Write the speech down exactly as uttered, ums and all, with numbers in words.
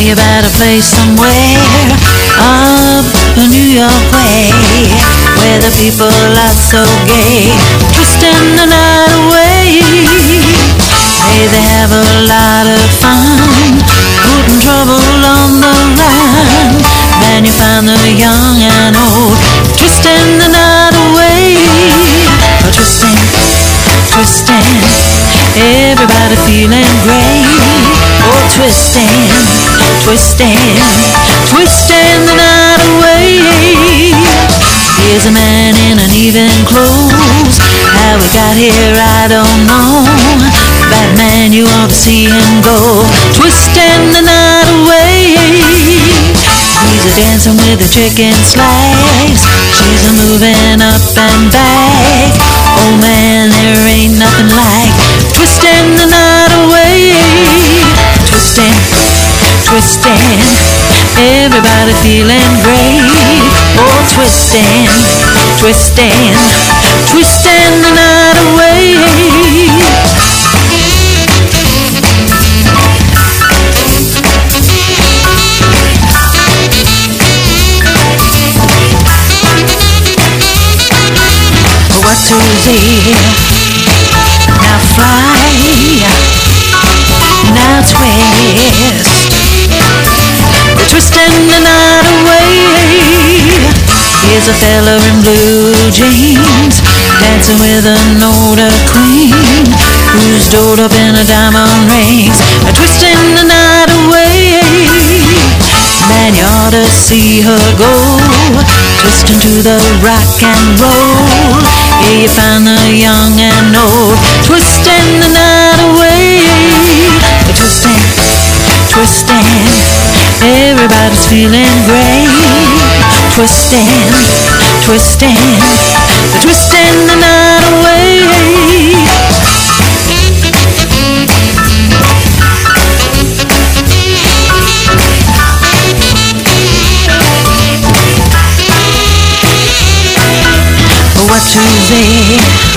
you better play somewhere up New York way, where the people are so gay, twisting the night away. Hey, they have a lot of fun, putting trouble on the run. Then you find the young and old, twisting the night away. Oh, twisting, twisting, everybody feeling great. Oh, twisting, twisting, twisting the night away. Here's a man in uneven clothes. How we got here I don't know. Batman, you ought to see him go, twisting the night away. He's a dancing with a chicken slice. She's a moving up and back. Oh man, there ain't nothing like twisting the night away. Twisting, twisting, everybody feeling great. Oh, twisting, twisting, twisting the night away. What to say? Now fly, now twist, twisting the night away. Here's a fella in blue jeans, dancing with an older queen, who's dolled up in a diamond rings, twisting the night away. Man, you ought to see her go, twisting to the rock and roll. Here you find the young and old, twisting the night away. Twisting, twisting, everybody's feeling great. Twisting, twisting, twisting the night away. What to say?